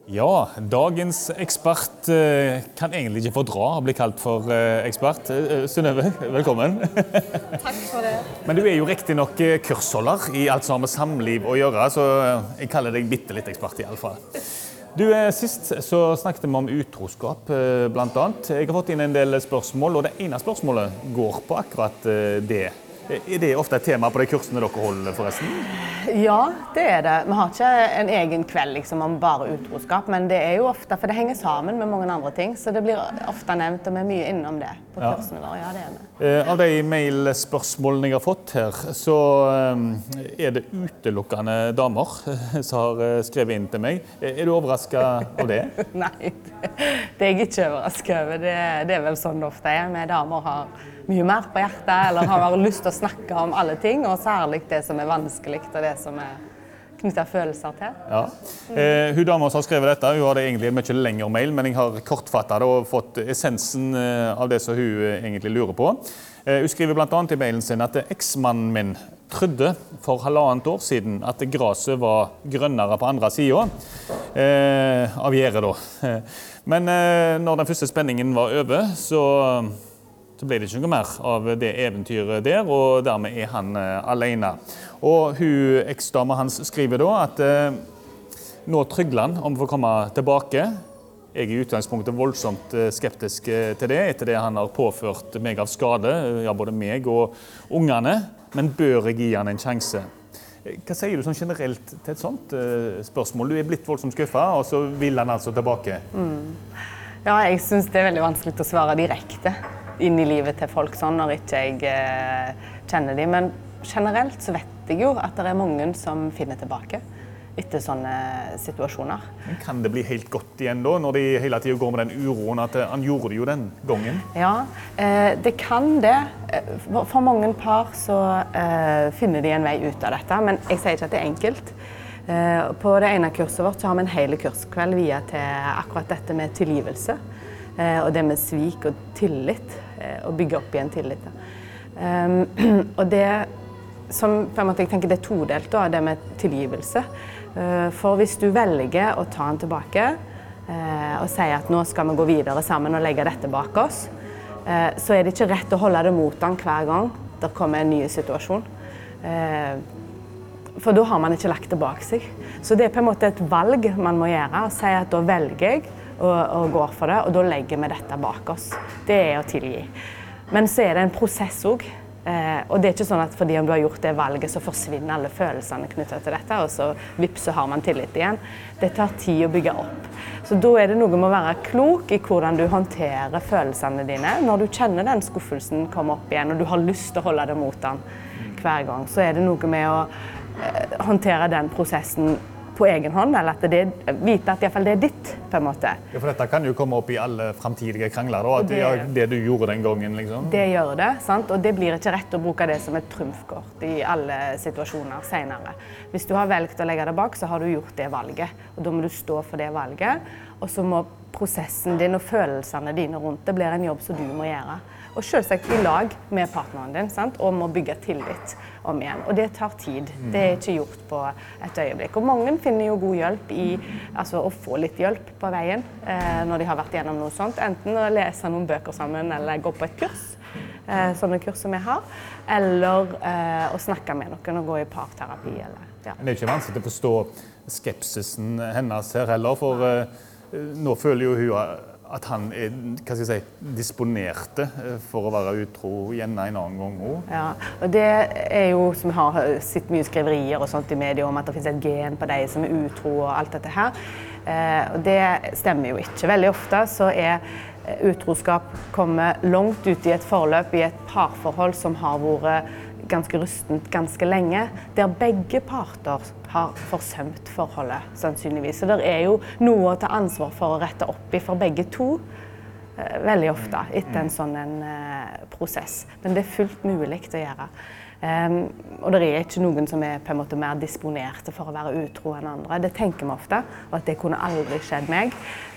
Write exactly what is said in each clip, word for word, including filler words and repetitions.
Ja, dagens ekspert eh, kan egentlig ikke fordra å bli kalt for eh, ekspert. Eh, Synnøve, velkommen. Takk for det. Men du er jo riktig nok eh, kursholder i alt som har med samliv å gjøre, så eh, jeg kaller deg bitte litt ekspert i alle fall. Du, eh, sist så snakket vi om utroskap, eh, blant annet. Jeg har fått inn en del spørsmål, og det ene spørsmålet går på akkurat eh, det. Er det ofte et tema på de kursene dere holder, forresten? Ja, det er det. Vi har ikke en egen kveld liksom, om bare utroskap, men det er jo ofte, for det henger sammen med mange andre ting, så det blir ofte nevnt, og vi er mye innom det på Ja. kursene våre. Ja, det er vi. Eh, Av de mailspørsmålene jeg har fått her, så eh, er det utelukkende damer som har eh, skrevet inn til meg. Er du overrasket av det? Nei, det, det er jeg ikke overrasket over. Det, det er vel sånn det ofte er. Vi damer har mye mer på hjertet, eller har bare lyst til å snakke om alle ting, og særlig det som er vanskelig, og det som er knyttet følelser til. Ja. Eh, hun damer som har skrevet dette, hun har det egentlig en mye lengre mail, men jeg har kortfattet det og fått essensen eh, av det som hun eh, egentlig lurer på. Eh, hun skriver blant annet i mailen sin at eksmannen min trodde for halvannet år siden at graset var grønnere på andre siden eh, av gjerdet da. Men eh, når den første spenningen var over, så så ble det ikke noe mer av det eventyret der, og dermed er han uh, alene. Og hun, eksdama hans, skriver da at uh, nå trygler han om å få komme tilbake. Jeg er i utgangspunktet voldsomt uh, skeptisk uh, til det, etter det han har påført meg av skade, ja, både meg og ungene, men bør jeg gi han en sjanse? Hva sier du sånn generelt til et sånt uh, spørsmål? Du er blitt voldsomt skuffet, og så vil han altså tilbake. Mm. Ja, jeg synes det er veldig vanskelig å svare direkte inn i livet til folk sånn, når ikke jeg eh, kjenner dem. Men generelt så vet jeg jo at det er mange som finner tilbake etter sånne situasjoner. Men kan det bli helt godt igjen da, når de hele tiden går med den uroen at han gjorde det jo den gangen? Ja, eh, det kan det. For mange par så eh, finner de en vei ut av dette, men jeg sier ikke at det er enkelt. Eh, på det ene kurset vårt så har vi en hele kurskveld via til akkurat dette med tilgivelse. Eh, og det med svik og tillit, eh, og bygge opp igjen tillit. Um, og det som på en måte jeg tenker det er todelt da, det med tilgivelse. Uh, for hvis du velger å ta den tilbake uh, og si at nå skal vi gå videre sammen og legge dette bak oss, uh, så er det ikke rett å holde det mot den hver gang det kommer en ny situasjon. Uh, for da har man ikke lagt det bak seg. Så det er på en måte et valg man må gjøre, og si at da velger jeg og, og går for det, og da legger vi dette bak oss. Det er å tilgi. Men så er det en prosess også, eh, og det er ikke sånn at fordi om du har gjort det valget, så forsvinner alle følelsene knyttet til dette, og så vips, så har man tillit igjen. Det tar tid å bygge opp. Så da er det noe med å være klok i hvordan du håndterer følelsene dine. Når du kjenner den skuffelsen komme opp igjen, og du har lyst til å holde det mot den hver gang, så er det noe med å eh, håndtere den prosessen på egen hånd, eller at det, vite at i hvert fall det er ditt, på en måte. Ja, for dette kan jo komme opp i alle fremtidige krangler, da, at det, ja, det du gjorde den gangen, liksom. Det gjør det, sant? Og det blir ikke rett å bruke det som et trumfkort i alle situasjoner senere. Hvis du har velgt å legge det bak, så har du gjort det valget, og da må du stå for det valget, og så må prosessen din og følelsene dine rundt det blir en jobb som du må gjøre. Og selvsagt i lag med partneren din, sant? Og må bygge tillit om igjen. Og det tar tid. Det er ikke gjort på et øyeblikk. Og mange finner jo god hjelp i altså, å få litt hjelp på veien eh, når de har vært gjennom noe sånt. Enten å lese noen bøker sammen eller gå på et kurs, eh, sånne kurs som vi har, eller eh, å snakke med noen og gå i parterapi. Eller, ja. Det er ikke vanskelig å forstå skepsisen hennes her heller, for eh, nå føler jo hun at han er, hva skal jeg si, disponerte for å være utro igjen en annen gang også. Ja, og det er jo, som vi har sett mye skriverier og sånt i medier om at det finnes et gen på deg som er utro og alt dette her. Eh, og det stemmer jo ikke. Veldig ofte så er utroskap kommet langt ut i et forløp, i et parforhold som har vært ganske rustent ganske lenge, der begge parter har forsømt forholdet, sannsynligvis. Så det er jo noe å ta ansvar for å rette opp i for begge to, eh, veldig ofte, etter en sånn en, eh, prosess. Men det er fullt mulig å gjøre. Um, og det er ikke noen som er på en måte mer disponerte for å være utro enn andre. Det tenker vi ofte, og at det kunne aldri skjedd meg.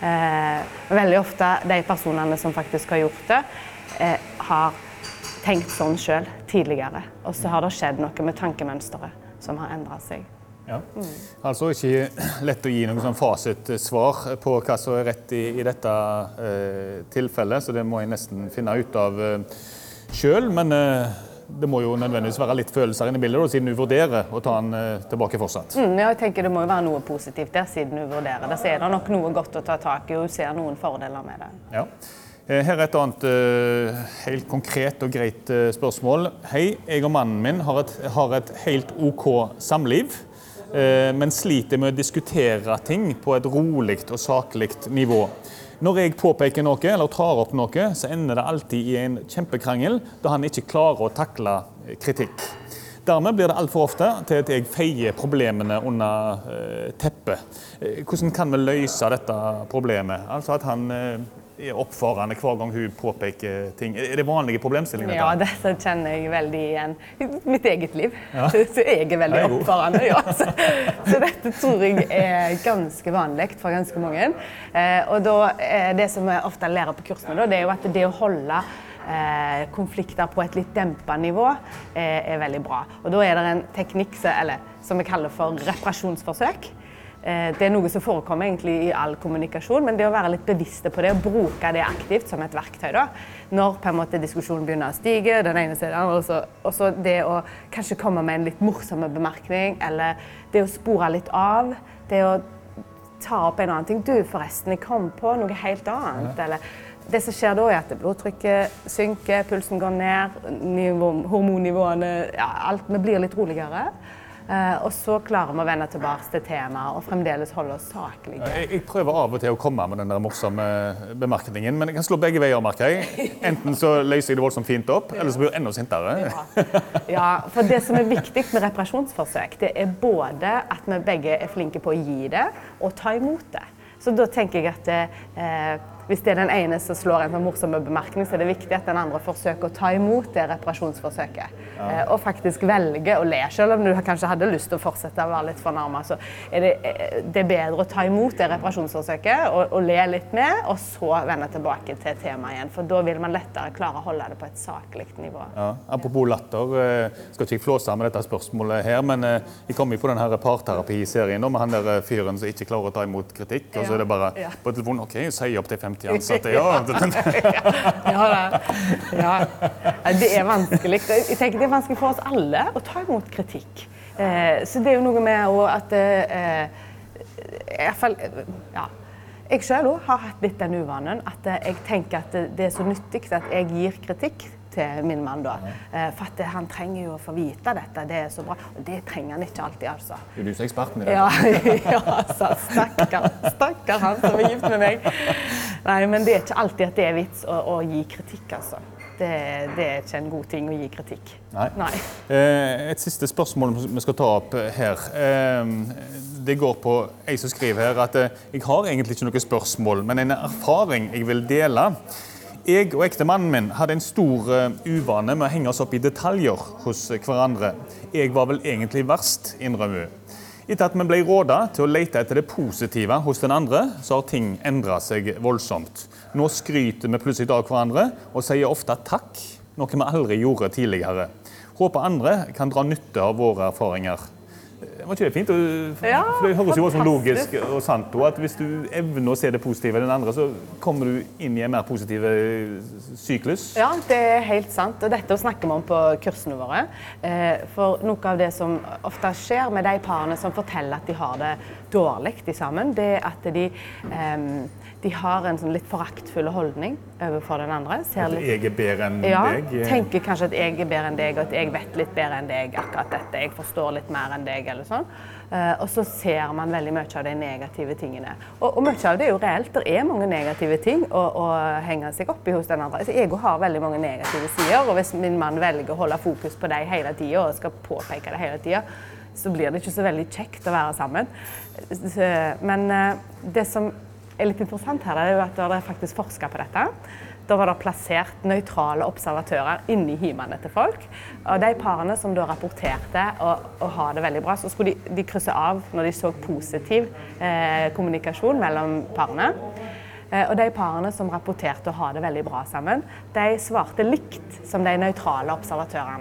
Eh, veldig ofte de personene som faktisk har gjort det, eh, har tenkt sånn selv tidligere, og så har det skjedd noe med tankemønsteret som har endret seg. Ja. Mm. Altså ikke lett å gi noen sånn fasitsvar på hva som er rett i, i dette eh, tilfellet, så det må jeg nesten finne ut av eh, selv, men eh, det må jo nødvendigvis være litt følelser inne i bildet, da, siden du vurderer å ta den eh, tilbake fortsatt. Mm, jeg tenker det må jo være noe positivt der, siden du vurderer det, så er det nok noe godt å ta tak i, og du ser noen fordeler med det. Ja. Her er et annet uh, helt konkret og greit uh, spørsmål. Hei, jeg og mannen min har et, har et helt OK samliv, uh, men sliter med å diskutere ting på et roligt og sakligt nivå. Når jeg påpeker noe eller tar opp noe, så ender det alltid i en kjempekrangel, da han ikke klarer å takle kritikk. Dermed blir det alt for ofte til at jeg feier problemene under uh, teppet. Uh, hvordan kan vi løse dette problemet? Altså at han uh, er oppfarende hver gang hun påpeker ting. Er det vanlige problemstillinger? Ja, dette kjenner jeg veldig igjen i mitt eget liv. Ja. Så jeg er veldig oppfarende. Ja. Så, så dette tror jeg er ganske vanlig for ganske mange. Eh, og da, eh, det som jeg ofte lærer på kursene, da, det er jo at det å holde eh, konflikter på et litt dempet nivå eh, er veldig bra. Og da er det en teknikk som, eller, som vi kaller for reparasjonsforsøk. Det er noe som forekommer egentlig i all kommunikasjon, men det å være litt bevisste på det, og bruke det aktivt som et verktøy da. Når på en måte diskusjonen begynner å stige, den ene siden, og så, og så det å kanskje komme med en litt morsomme bemerkning, eller det å spore litt av, det å ta opp en annen ting. Du forresten, jeg kom på noe helt annet, eller det som skjer da er at blodtrykket synker, pulsen går ned, nivå, hormonnivåene, ja, alt, vi blir litt roligere. Uh, og så klarer vi å vende tilbake til temaet og fremdeles holde oss saklige. Jeg, jeg prøver av og til å komme med den der morsomme bemerkningen, men jeg kan slå begge veier, merker jeg. Enten så løser jeg det voldsomt fint opp, eller så blir jeg enda sintere. Ja. Ja, for det som er viktig med reparasjonsforsøk, det er både at vi begge er flinke på å gi det, og ta imot det. Så da tenker jeg at eh, hvis det er den ene som slår en morsom bemerkning, så er det viktig at den andre forsøker å ta imot det reparasjonsforsøket. Ja. Eh, og faktisk velge å le, selv om du kanskje hadde lyst til å fortsette å være litt fornærmet, så er det, det er bedre å ta imot det reparasjonsforsøket og, og le litt med, og så vende tilbake til temaet igjen, for da vil man lettere klare å holde det på et sakligt nivå. Ja. Apropos latter, skal ikke jeg flåse med dette spørsmålet her, men jeg kom jo på denne parterapi-serien med han der fyren som ikke klarer å ta imot kritikk, og så er det bare ja. På telefonen, ok, sier opp til femti ansatte, ja. Ja, ja, det er vanskelig. Jeg tenker det er vanskelig for oss alle å ta imot kritikk. Eh, så det er jo noe med at eh, i hvert fall, ja. Jeg selv også har hatt litt den uvanen at jeg tenker at det er så nyttig at jeg gir kritikk til min mann da. Eh, for at han trenger jo å få vite dette, det er så bra. Og det trenger han ikke alltid, altså. Er du så eksperten i det? Ja, ja, altså, stakkar, stakkar han som er gift med meg. Nei, men det er ikke alltid at det er vits å, å gi kritikk, altså. Det, det er ikke en god ting å gi kritikk. Nei. Nei. Eh, et siste spørsmål vi skal ta opp her. Eh, det går på jeg som skriver her at eh, jeg har egentlig ikke noe spørsmål, men en erfaring jeg vil dele. Jeg og ektemannen min hadde en stor uh, uvane med å henge oss opp i detaljer hos hverandre. Jeg var vel egentlig verst, innrømmer hun. Etter at vi ble rådet til å lete etter det positive hos den andre, så har ting endret seg voldsomt. Nå skryter vi plutselig av hverandre og sier ofte takk, noe vi aldri gjorde tidligere. Håper andre kan dra nytte av våre erfaringer. Det var ikke det fint? Ja, for det høres jo også logisk og sant, og at hvis du evner å se det positive i den andre, så kommer du inn i en mer positiv syklus. Ja, det er helt sant, og dette snakker vi om på kursene våre. For noe av det som ofte skjer med de parene som forteller at de har det dårlig sammen, det er at de, de har en sånn litt foraktfull holdning overfor den andre. Ser litt, at jeg er bedre enn ja, deg? Ja, tenker kanskje at jeg er bedre enn deg, og at jeg vet litt bedre enn deg akkurat dette. Jeg forstår litt mer enn deg, eller sånn. Uh, og så ser man veldig mye av de negative tingene. Og, og mye av det er jo reelt. Det er mange negative ting å, å henge seg opp i hos den andre. Altså, jeg har veldig mange negative sider, og hvis min mann velger å holde fokus på dem hele tiden, og skal påpeke det hele tiden, så blir det ikke så veldig kjekt å være sammen. Så, men uh, det som er litt interessant her, er jo at det er faktisk forsket på dette. Da var det plassert nøytrale observatører inni himene til folk. Og de parene som da rapporterte å, å ha det veldig bra, så skulle de, de krysse av når de så positiv eh, kommunikasjon mellom parene. Eh, og de parene som rapporterte å ha det veldig bra sammen, de svarte likt som de nøytrale observatørene.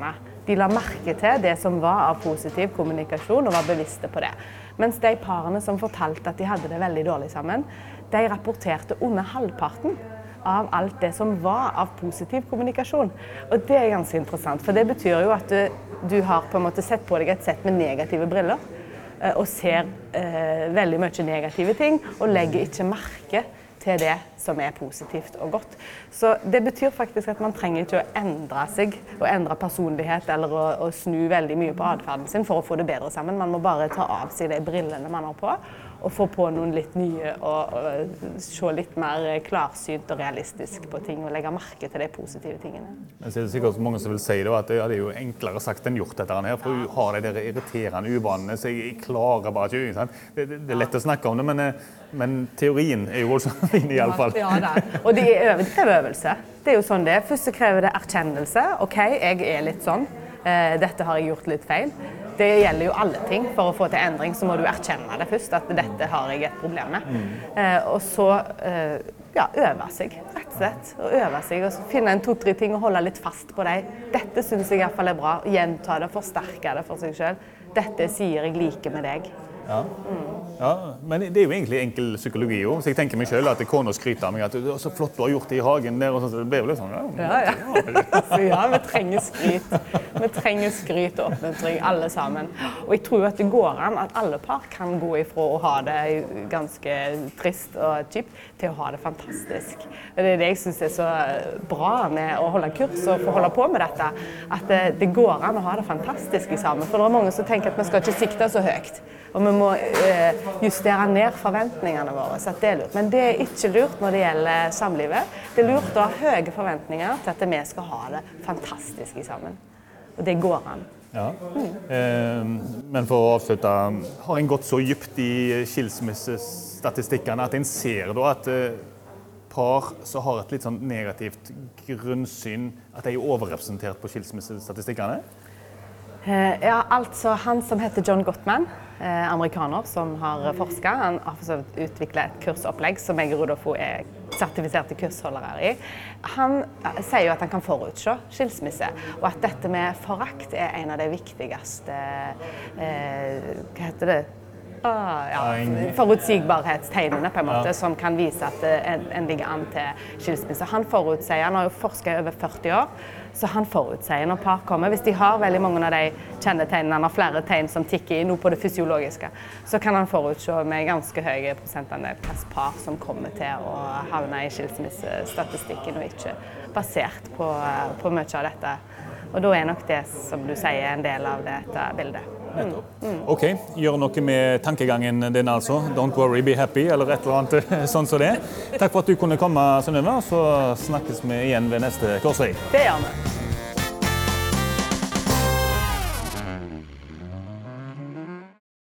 De la merke til det som var av positiv kommunikasjon og var bevisste på det. Mens de parene som fortalte at de hadde det veldig dårlig sammen, de rapporterte under halvparten av alt det som var av positiv kommunikasjon. Og det er ganske interessant, for det betyr jo at du, du har på en måte sett på deg et sett med negative briller, og ser eh, veldig mye negative ting, og legger ikke merke til det som er positivt og godt. Så det betyr faktisk at man trenger ikke å endre seg, og endre personlighet, eller å, å snu veldig mye på adferden sin for å få det bedre sammen. Man må bare ta av seg de brillene man har på, og få på noen litt nye, og, og se litt mer klarsynt og realistisk på ting, og legge merke til de positive tingene. Men så er det sikkert mange som vil si det, at det er jo enklere sagt enn gjort dette her, for hun har de der irriterende uvanene, så jeg klarer bare ikke, ikke sant? Det, det, det er lett å snakke om det, men, men teorien er jo voldsomt fin i alle fall. Ja, ja, og det er øve, det krever øvelse. Det er jo sånn det. Først så krever det erkjennelse. Ok, jeg er litt sånn. Eh, dette har jeg gjort litt feil. Det gjelder jo alle ting. For å få til endring så må du erkjenne det først, at dette har jeg et problem med. Mm. Eh, og så eh, ja, øve seg, rett og slett. Og øve seg, og så finne en to-tre ting og holde litt fast på deg. Dette synes jeg i hvert fall er bra. Gjenta det, forsterke det for seg selv. Dette sier jeg liker med deg. Ja. Mm. Ja, men det er jo egentlig enkel psykologi jo. Så jeg tenker meg selv at kona skryter av meg at det er så flott du har gjort det i hagen der, og så det blir jo litt sånn. Ja, ja. ja. Så ja, vi trenger skryt. Vi trenger skryt og oppmuntring, alle sammen. Og jeg tror at det går an at alle par kan gå ifra å ha det ganske trist og kjipt til å ha det fantastisk. Det er det jeg synes er så bra med å holde kurs og få holde på med dette, at det, det går an å ha det fantastisk sammen. For det er mange som tenker at vi skal ikke sikte så høyt. Og vi må eh, justere ned forventningene våre, så det er lurt. Men det er ikke lurt når det gjelder samlivet. Det er lurt å ha høye forventninger til at vi skal ha det fantastisk sammen. Og det går an. Ja. Mm. Eh, men for å avslutte, har en gått så dypt i skilsmissestatistikkene at en ser da at eh, par som har et litt sånn negativt grunnsyn, at de er overrepresentert på skilsmissestatistikkene? Eh, ja, altså han som heter John Gottman, eh, amerikaner som har forsket, han har utviklet et kursopplegg som jeg og Rudolfo er sertifiserte kursholdere i. Han eh, sier jo at han kan forutse skilsmisse, og at dette med forakt er en av de viktigste, eh, hva heter det? Ah, ja, forutsigbarhetstegnene på en måte, ja. Som kan vise at en, en ligger an til skilsmisse. Han forutsier, han har jo forsket i over førti år, så han forutsier når par kommer. Hvis de har veldig mange av de kjennetegnene, han har flere tegn som tikker inn på det fysiologiske, så kan han forutse med ganske høye prosentandel hvilke par som kommer til å havne i skilsmissestatistikken, og ikke basert på, på mye av dette. Og da er nok det, som du sier, en del av dette bildet. Mm. Mm. Ok, gjør noe med tankegangen din altså. Don't worry, be happy, eller et eller annet sånn som det. Takk for at du kunne komme, Synnøve, så snakkes vi igjen ved neste korsvei. Det gjør vi.